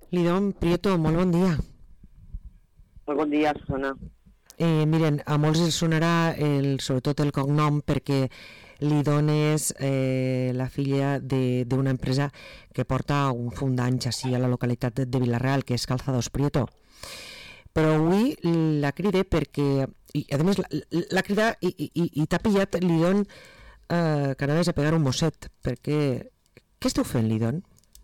Lidón Prieto, molt bon dia. Molt bon dia, Susana. Miren, a molts els sonarà sobretot el cognom perquè Lidón és la filla d'una empresa que porta un fum d'anys així a la localitat de Vila-real, que és Calzados Prieto. Però avui la cride perquè, i a més la crida i t'ha pillat, Lidón, que anaves a pegar un mosset, perquè què esteu fent, Lidón?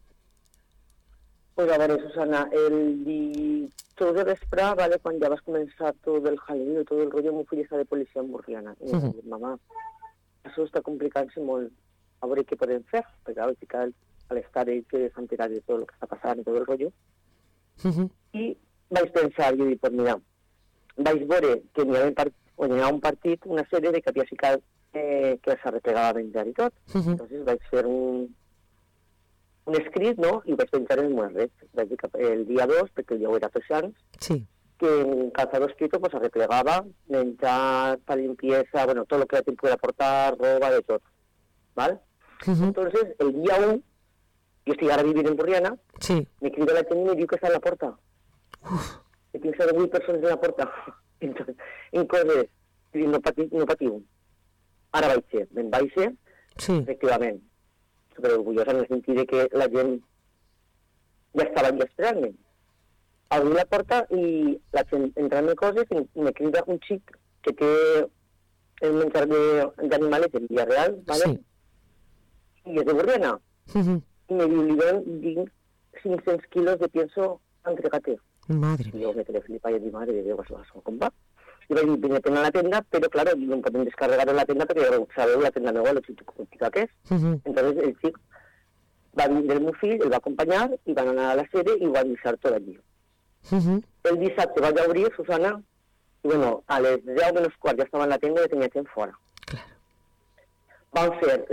Pues a veure, Susana, el dijous de vespre, vale, quan ja vas començar tot el jaleo i tot el rotllo, meu fill està de policia en Borriana. I em va dir, mamà, això està complicant-se molt, a veure què podem fer, perquè al final, a l'estar ell que s'ha enterat de tot el que està passant i tot el rotllo. I vaig pensar, jo dic, pues mira, vaig veure que n'hi havia un partit, una sèrie de que havia ficat que s'arreplegava a menjar i tot. Entonces vaig fer un escrit, no?, i vaig penjar en el meu red. Vaig dir que el dia 2, perquè el dia 8 era 3 anys, sí, que en Calzados Prieto pues arreplegava, menjar, para limpieza, bueno, todo lo que la gente pudiera aportar, roba, de tot. ¿Vale? Entonces, el día 1, yo estoy ahora viviendo en Borriana, sí, me crida la tele y me diu que està en la porta. Que tinc 8 persones en la porta. Entonces, no patiu. Ara vaig ser, me'n vaig ser, sí, efectivament, super orgullosa en el sentit de que la gent ja estava allà esperant-me. Obri la porta i la gent entrant-me coses i me crida un xic que té el menjar d'animales en Vila-real, ¿vale? sí. I és de Borriana. I me diu, li 500 kilos de pienso, entregate. Madre I mía. jo me quedé flipada i dic, madre de Déu, com va? I vaig dir, vine a la tenda, però claro, no podem descarregar la tenda perquè sabeu la tenda meva, lo chica que és. Entonces el xic va vindre el meu fill, el va acompanyar i van anar a la sede i ho van deixar tot allí. El dissabte vaig a obrir, Susana, i bueno, a les 10 menys quart ja estava en la tenda i ja tenia gent fora. Claro. Van fer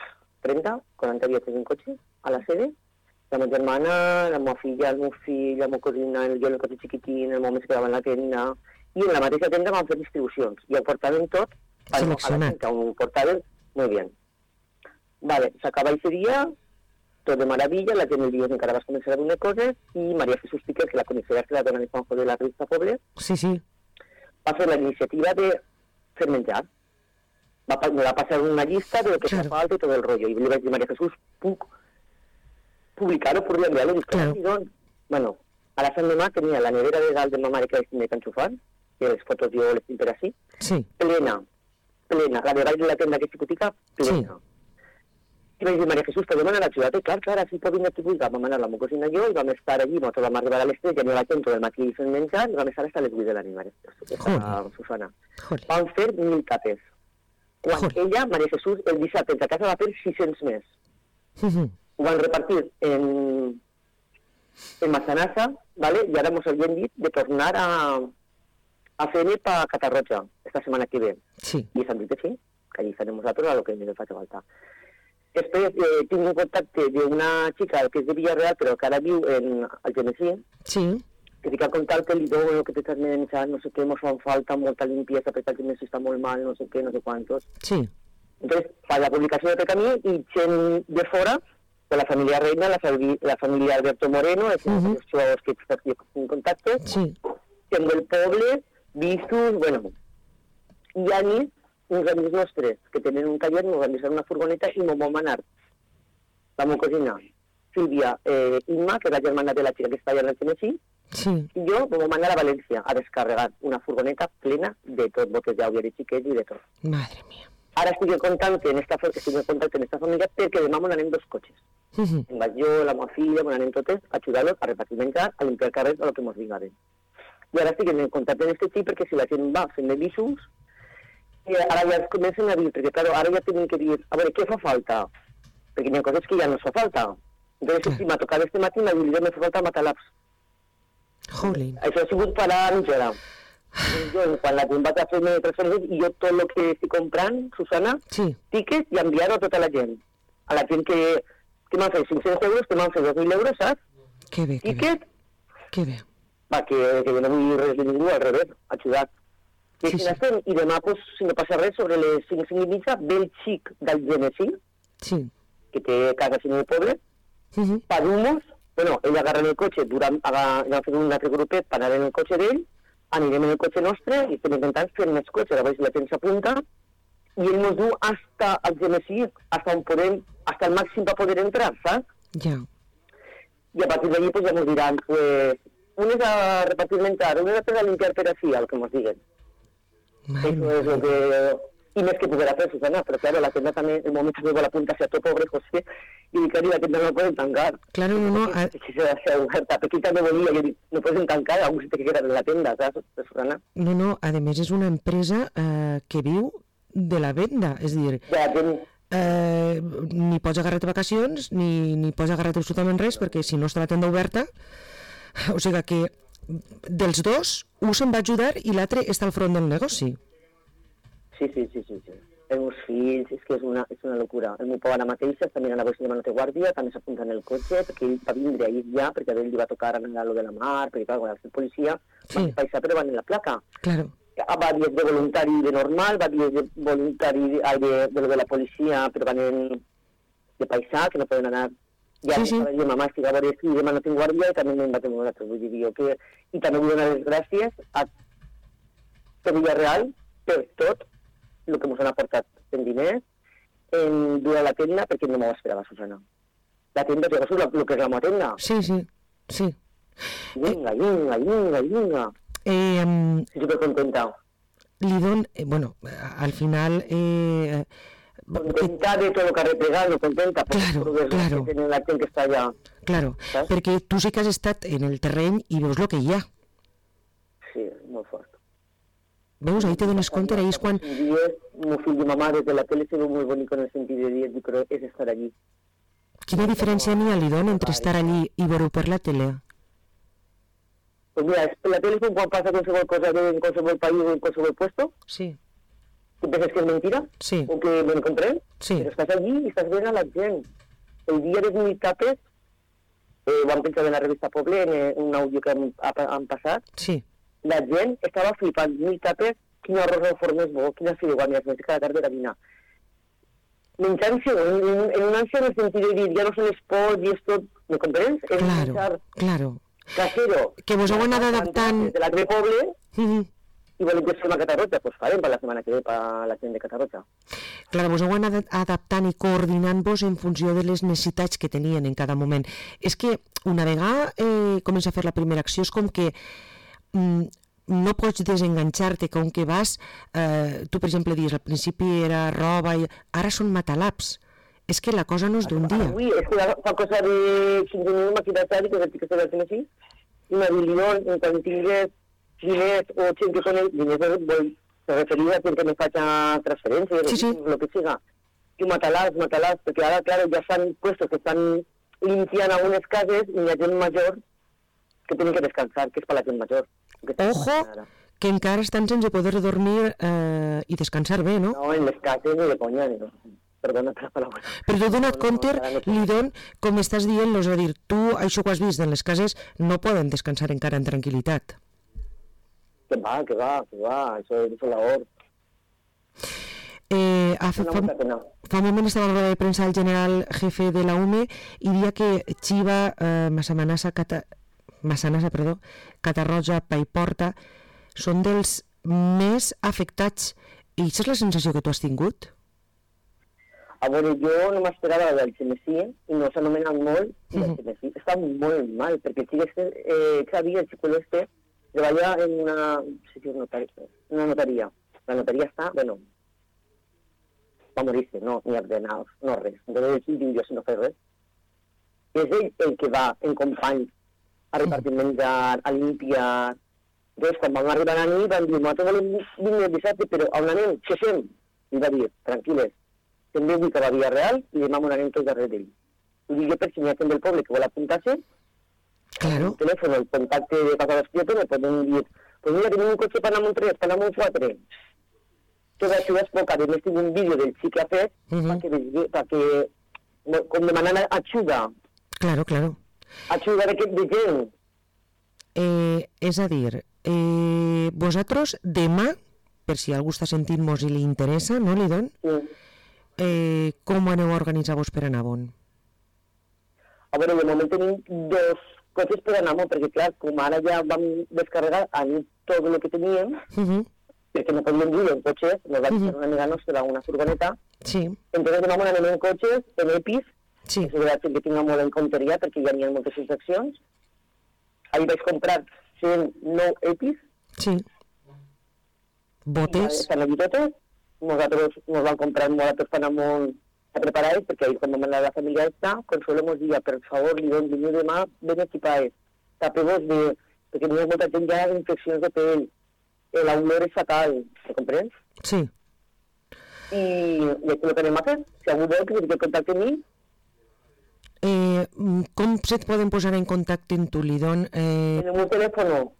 40 viatges en cotxe a la sede, la meva germana, la meva filla, el meu fill, la meva cosina, jo en el cotxe xiquitín, el meu home es quedava en la tenda, i en la mateixa tenda van fer distribucions, i ho portaven tot, a la tenda, ho portaven molt bé. Vale, s'acaba aquest dia, tot de meravella, la gent el dia encara vas començar a donar coses, i Maria Jesús Piquer, que la coneixeràs, que la dona de Juanjo de la revista Poble, Sí, sí. va fer la iniciativa de fer menjar. Me va passar una llista de lo que Claro. fa falta i tot el rotllo, i li vaig dir, Maria Jesús, puc publicar-ho, podria enviar-lo? Dic, Claro. Bueno, a la Sant Demà tenia la nevera de dalt de ma mare que vaig tenir que enxufar, i les fotos jo les tinc per així, Sí. plena, la de baix de la tenda que és xicotica, plena. I vaig dir, Maria Jesús, podem anar a ajudar-te? I clar, així pot venir aquí, vam anar la meva cosina i jo, i vam estar allí, nosaltres vam arribar a les 3, ja n'hi va gent tot el matí fent menjar, i vam estar fins a les 8 de la nit, Maria Susana. Joder. Vam fer 1000 tapes. Quan Joder. ella, Maria Jesús, el dissabte a casa va fer 600 més. Ho van repartir en Massanassa, ¿vale? I ara ens havien dit de tornar a fer-ne per Catarroja, esta setmana que ve. Sí. I s'han dit que sí, que allí estarem nosaltres a lo que ens faci falta. Després tinc un contacte d'una xica que és de Vila-real, però que ara viu al Genesí, Sí. que fica contacte, li diu lo que t'estàs menjant, no sé què, ens fan falta molta limpieza, perquè el Genesí està molt mal, no sé què, no sé quantos. Sí. Entonces, fa la publicació de camí i gent de fora, de la família Reina, la família Alberto Moreno, els jugadors que estàs en contacte, Sí. gent del poble, vistos, bueno. I a mi, uns amics nostres que tenen un taller, ens van deixar una furgoneta i m'ho vam anar. La meva cosina, Sílvia Imma, que és la germana de la xica que està allà en el Tennessee, Sí. i jo vam anar a València a descarregar una furgoneta plena de tot, botes d'aigua, de xiquets i de tot. Madre mía. Ara estic en contacte en esta família perquè demà m'anem 2 cotxes. Em vaig jo, la meva filla, m'anem totes a ajudar-los a repartir menjar, a limpiar carrers, a lo que ens vinga bé. I ara estic en contacte amb aquest xic perquè si la gent va fent avisos, ara ja es comencen a dir, perquè claro, ara ja tenim que dir, a veure, què fa falta? Perquè hi ha coses que ja no fa falta. Entonces, si m'ha tocat este matí, m'ha dit, me fa falta matar-laps. Jolín. Això ha sigut per a mitjana. Jo, quan la gent va a fer-me transferències, i jo tot el que estic comprant, Susana, Sí. tiquets i enviar-ho a tota la gent. A la gent que m'han fet 500 euros, que m'han fet 2.000 euros, saps? Que bé, que bé. Tiquet, Que bé. va, que jo no vull res de ningú, al revés, ajudat. I Sí, així sí. estem, i demà, pues, si no passa res, sobre les 5 i mitja, ve el xic del Genesí, Sí. que té casa en el poble, per humos, Bueno, ell agarra el cotxe, ja fet un altre grupet per anar en el cotxe d'ell, anirem en el cotxe nostre i estem intentant fer més cotxe, llavors la gent s'apunta i ell ens du hasta el Gemesí, hasta el màxim per poder entrar, saps? Ja. I a partir d'allí pues, ja ens diran, pues, unes a repartir menjar, unes a limpiar per així, el que ens diguen. Eso es lo que... Y no es que pudiera hacer, Susana, pero claro, la tienda también, el momento que la punta se ató, pobre José, y claro, la tienda no pueden tancar. Claro, no. Si se oferta, Pequita me volía, yo digo, no pueden tancar, aún si te quedas en la tienda, ¿sabes, Susana? No, a més és una empresa que viu de la venda, és a dir, ni pots agarrar-te vacacions, ni pots agarrar-te absolutament res, perquè si no està la tenda oberta, o sigui que dels dos, un se'n va ajudar i l'altre està al front del negoci. Sí. Els meus fills, és que és una locura. El meu pare ara mateix està mirant a veure si demà no té guàrdia, també s'apunta en el cotxe, perquè ell va vindre ahir ja, perquè a ell li va tocar anar a lo de la mar, perquè clar, quan va ser policia, va paisar, però van en la placa. Claro. Va dir de voluntari de normal, va dir de voluntari de lo de la policia, però van de paisà, que no poden anar. Ja sí. Mamà, estic a veure si demà no tinc guàrdia i també me'n va tenir un altre. Vull dir jo que... I també vull donar les gràcies a Villarreal per tot el que ens han aportat en diners, en dur a la tenda, perquè no m'ho esperava, Susana. La tenda, el que és la meva tenda. Sí. Vinga. Estic supercontenta. Li don, bueno, al final... contenta de todo lo que ha replegado, contenta, claro. Que la gent que està allà. Claro, perquè tu sí que has estat en el terreny i veus el que hi ha. Sí, molt fort. Veus, ahí te dones compte, ahí és quan... Mi fill i mamà des de la tele se veu molt bonic en el sentit de dir, però és estar allí. Quina diferència n'hi ha, Lidón, entre estar allí i veure per la tele? Pues mira, la tele es cuando pasa qualsevol cosa en qualsevol país o en qualsevol puesto. Sí. ¿Tú piensas que es mentira? Sí. ¿O que me encontré? Sí. Pero estás allí y estás viendo a la gent. El dia dels mil tapes, ho han pensat en la revista Poble, en un àudio que han passat, sí. La gent estava flipant, 1000 tapes, quin arròs al forn més bo, quina fideuàmies, més cada tarda de dinar. Menjant-se, en un ànsia en el sentit de dir, ja no són els pots i és tot, ¿me comprens? Claro. Casero. Que vos heu anat adaptant... De l'altre poble, i volem que fem a Catarroja, doncs farem per la setmana que ve per la gent de Catarroja. Clar, vos heu anat adaptant i coordinant-vos en funció de les necessitats que tenien en cada moment. És que una vegada comença a fer la primera acció és com que no pots desenganxar-te, com que vas, tu per exemple dius, al principi era roba, i ara són matalaps. És que la cosa no és d'un dia. Avui, és que fa cosa de 15.000 maquinatari, que és el que s'ha de així, i una bilion, quan tingués diners o gent que coneix, diners se referia a gent que me faig transferències, el que siga. I matalàs, perquè ara, clar, ja s'han puestos que estan limpiant algunes cases i hi ha gent major que tenen que descansar, que és per la gent major. Ojo, que encara estan sense poder dormir i descansar bé, no? No, en les cases ni de conya, no. Perdona per la paraula. Però t'he donat compte, Lidón, com estàs dient, és a dir, tu això que has vist en les cases no poden descansar encara en tranquil·litat. Que va, això és la hora. Fa un moment estava a la roda de premsa el general jefe de la UME i dia que Chiva, Massanassa, Catarroja, Paiporta són dels més afectats. I això és la sensació que tu has tingut? A veure, jo no m'esperava del Xemesí i no s'ha anomenat molt del Xemesí. Està molt mal, perquè el Xavi, el xico este, treballa en una notaria. La notaria està, bueno, va morir-se, no ni ordenar, no res. Entonces ell diu, jo si no fes res. És ell el que va en company a repartir menjar, a limpiar. Entonces, quan vam arribar a la nit, vam dir, nosaltres volem vindre el dissabte, però on anem? Què fem? I va dir, tranquil·les, també vull que va a Villarreal i demà m'on anem tots darrere d'ell. I dic, jo per si n'hi ha gent del poble que vol apuntar-se, claro. El telèfon, el contacte de Paco Desprieto, me poden dir, pues mira, tenim un cotxe per anar amb un 3, per anar amb un 4. Tot això és poc, a més tinc un vídeo del xic que ha fet, perquè com demanant ajuda. Claro. Ajuda de gent. És a dir, vosaltres demà, per si algú està sentint-nos i li interessa, no, Lidón? Sí. Com aneu a organitzar-vos per anar on? A veure, de moment tenim 2 cotxes per anar molt, perquè clar, com ara ja vam descarregar a nit tot el que teníem, perquè no podíem dir en cotxes, nos va dir una amiga nostra, una furgoneta, entonces vam anar en cotxes, en EPIs, que és veritat que tinc molt en compteria, perquè ja n'hi ha moltes seccions. Ahir vaig comprar 109 EPIs, botes, estan allí totes, nosaltres nos van comprar molt, tots per anar molt preparats, perquè ahir quan vam anar a la família esta, Consuelo mos dia, per favor, li dono veniu demà ben equipades, tapeu-vos bé, perquè n'hi ha molta gent ja d'infeccions de pell, l'olor és fatal, ¿me comprens? Sí. I aquí lo que anem a fer, si algú vol que se contacte amb mi. Com se't poden posar en contacte amb tu, Lidon? En el meu telèfon.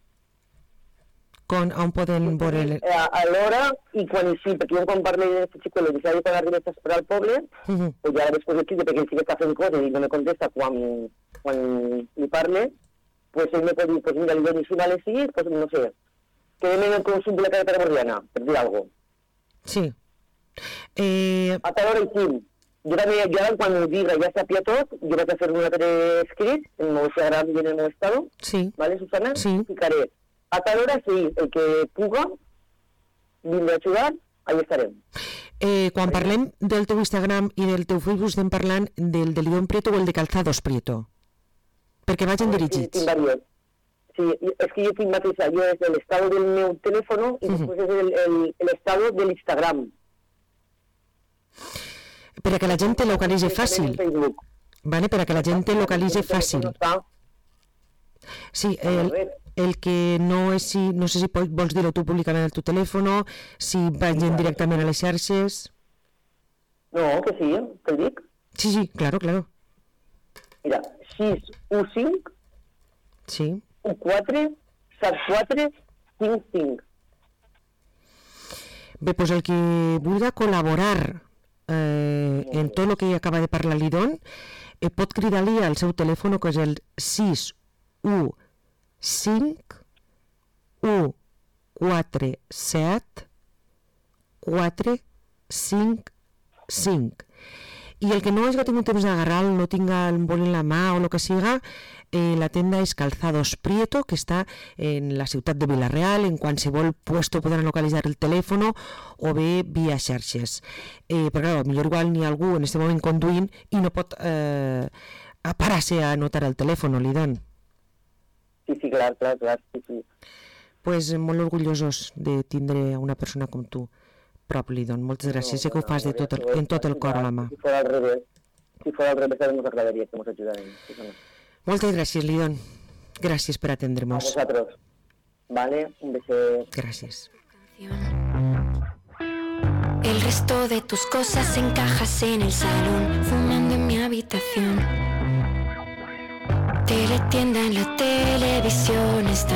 On poden veure... A l'hora i quan sí, perquè jo quan parlo d'aquest xicolet i sabe quan arriba a esperar al poble, o ja després d'aquí, perquè ell sí que està fent coses i no me contesta quan li parle, pues ell me pot dir, pues mira, li dono si vale sí, pues no sé, quedem en el consum de la carretera borriana, per dir alguna cosa. Sí. A tal hora i sí. Jo també, quan ho diga, ja sàpia tot, jo vaig a fer un altre escrit, en el meu Instagram i en el meu estado, ¿vale, Susana? Sí. Ficaré. A tal hora, sí, el que puga, vindré a ajudar, ahí estarem. Quan parlem del teu Instagram i del teu Facebook, estem parlant del de Lidon Prieto o el de Calzados Prieto? Perquè vagin dirigits. Sí, tinc varios. Sí, és que jo tinc mateixa, jo és l'estado del meu telèfon i després és l'estado de l'Instagram. Per a que la gent te localitzi fàcil. Vale, per a que la gent te localitzi fàcil. Sí, el que no és si, no sé si vols dir-ho tu públicament al teu telèfon, si vagin directament a les xarxes. No, que sí, que el dic. Sí, claro. Mira, 615 sí. 14 74 55. Bé, doncs el que vulgui col·laborar en tot el que acaba de parlar Lidon, pot cridar-li al seu telèfon, que és el 615 147 455. I el que no hagi tingut temps d'agarrar-lo, no tinga el boli en la mà o el que siga, la tenda és Calzados Prieto, que està en la ciutat de Vila-real. En qualsevol puesto podran localitzar el telèfon o bé via xarxes. Però potser igual n'hi ha algú en aquest moment conduint i no pot parar-se a anotar el telèfon, Lidon. Sí, clar, sí. Pues molt orgullosos de tindre una persona com tu prop, Lidon. Moltes gràcies, sé que ho fas en tot el cor a la mà. Si fos al revés, també ens agradaria que ens ajudarem. Moltes gràcies, Lidon. Gràcies per atendre-nos. A vosaltres. Vale, un beso. Gràcies. El resto de tus cosas encajas en el salón, fumando en mi habitación. Teletienda en la televisión, esta